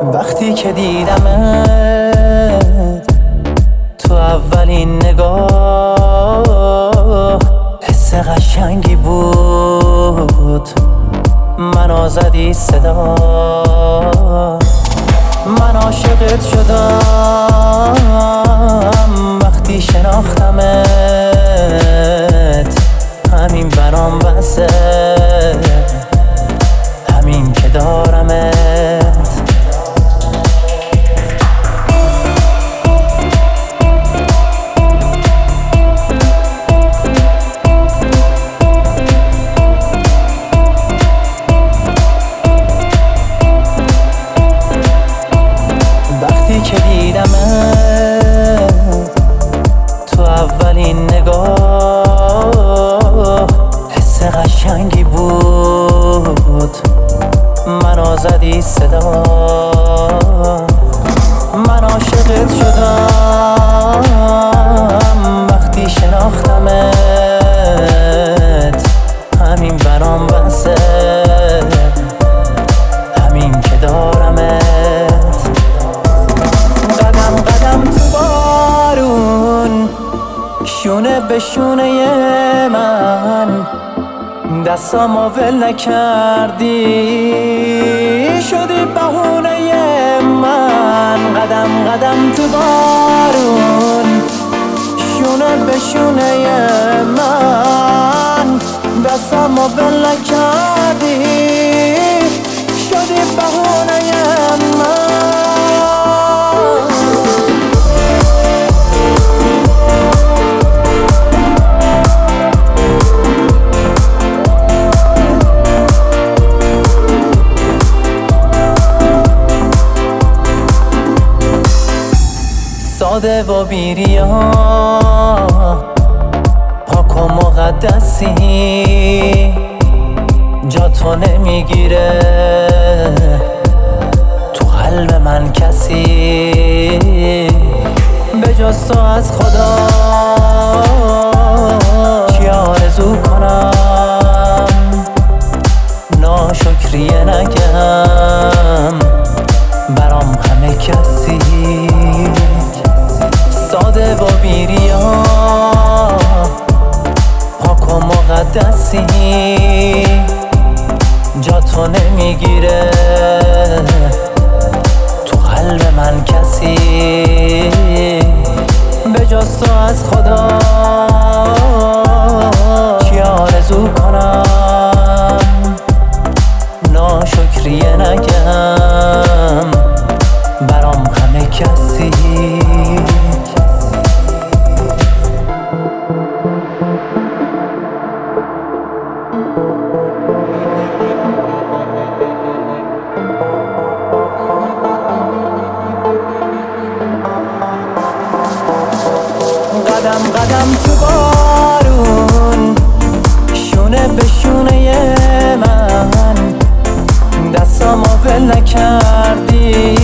وقتی که دیدمت تو اولین نگاه حس قشنگی بود، منو زدی صدا، من عاشقت شدم وقتی شناختمت، همین برام بسه، همین که دارمت. وقتی که دیدمت تو اولین نگاه حس قشنگی بود، منو زدی صدا، من عاشقت شدم وقتی شناختمت، همین برام بسه، همین که دارمت. قدم قدم تو بارون، شونه به شونه من، دستامو ول نکردی، شدی بهونه من. قدم قدم تو بارون، شونه به شونه من، دستامو ول نکردی، شدی بهونه من. ساده و بیریا، پاک و مقدسی، جا تو نمیگیره تو قلب من کسی، به جز تو از خدا چی آرزو کنم، ناشکریه نگم برام همه کسی. ساده و بیریا، پاک و مقدسی، جا تو نمیگیره تو قلب من کسی، به جز تو از خدا چی آرزو کنم، ناشکریه نگم برام همه کسی. قدم قدم تو بارون، شونه به شونه من، دستامو ول نکردی،